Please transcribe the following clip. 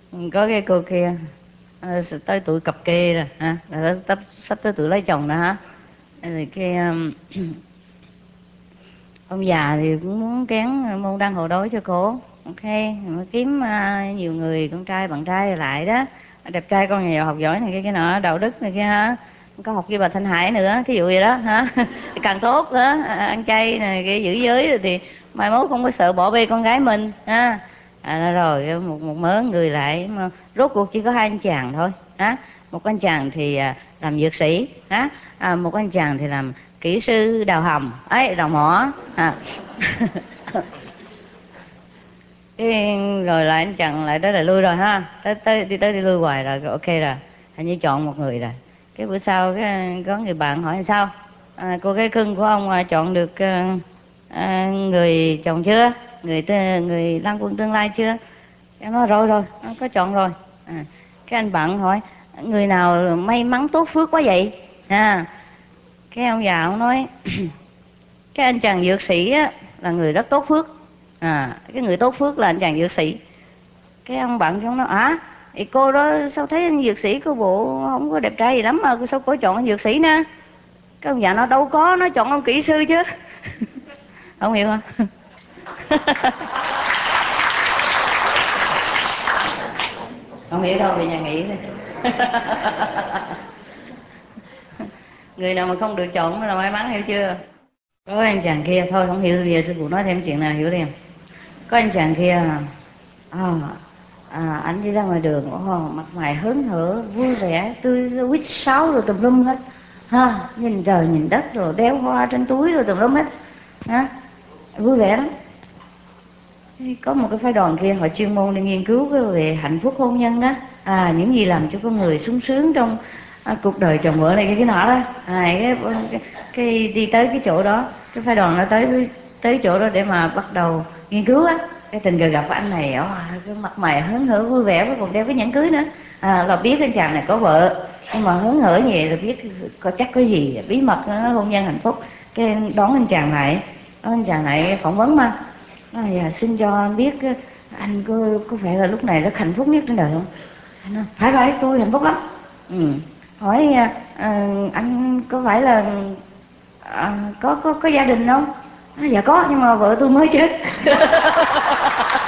Có cái cô kia tới tuổi cập kê rồi ha, là sắp tới tuổi lấy chồng đó hả. Rồi cái ông già thì cũng muốn kén môn đăng hộ đối cho cô. Ok, mà kiếm nhiều người con trai bạn trai lại đó, đẹp trai con nhà học giỏi này cái nọ, đạo đức này kia ha, có học với bà Thanh Hải nữa, thí dụ vậy đó hả. Thì càng tốt đó, ăn chay này cái giữ giới rồi thì mai mốt không có sợ bỏ bê con gái mình ha. Rồi một mớ người lại, mà rốt cuộc chỉ có hai anh chàng thôi á. Một anh chàng thì làm dược sĩ á, một anh chàng thì làm kỹ sư đào hầm ấy, đào mỏ cái rồi lại anh chàng lại tới là lui rồi ha, tới đi lui hoài rồi, ok rồi, hình như chọn một người rồi. Cái bữa sau cái có người bạn hỏi sao, cô gái cưng của ông chọn được người chồng chưa, người lang quân tương lai chưa. Em nói rồi có chọn rồi. Cái anh bạn hỏi người nào may mắn tốt phước quá vậy. Cái ông già ông nói cái anh chàng dược sĩ á, là người rất tốt phước. Cái người tốt phước là anh chàng dược sĩ. Cái ông bạn ông nói thì cô đó sao thấy anh dược sĩ cô bộ không có đẹp trai gì lắm mà sao cô chọn anh dược sĩ nữa. Cái ông già nó đâu có, nó chọn ông kỹ sư chứ. Không hiểu không? Không hiểu đâu, về nhà nghỉ thôi. Người nào mà không được chọn là may mắn, hiểu chưa. Có anh chàng kia, thôi không hiểu gì, sư phụ nói thêm chuyện nào hiểu liền. Có anh chàng kia anh đi ra ngoài đường, mặt mày hớn hở vui vẻ, tươi quýt sáo rồi tùm lum hết ha, nhìn trời nhìn đất rồi đeo hoa trên túi rồi tùm lum hết ha, vui vẻ lắm. Có một cái phái đoàn kia họ chuyên môn đi nghiên cứu về hạnh phúc hôn nhân đó, những gì làm cho con người sung sướng trong cuộc đời chồng vợ này cái nọ đó. Cái đi tới cái chỗ đó, cái phái đoàn nó tới chỗ đó để mà bắt đầu nghiên cứu á. Cái tình cờ gặp anh này, cái mặt mày hớn hở vui vẻ, còn đeo cái nhẫn cưới nữa. Là biết anh chàng này có vợ, nhưng mà hớn hở như vậy là biết chắc có gì bí mật nó hôn nhân hạnh phúc. Cái đón anh chàng này phỏng vấn mà. Dạ, xin cho anh biết anh có phải là lúc này rất hạnh phúc nhất trên đời không? Anh nói, phải tôi hạnh phúc lắm. Hỏi anh có phải là có gia đình không? Dạ có, nhưng mà vợ tôi mới chết.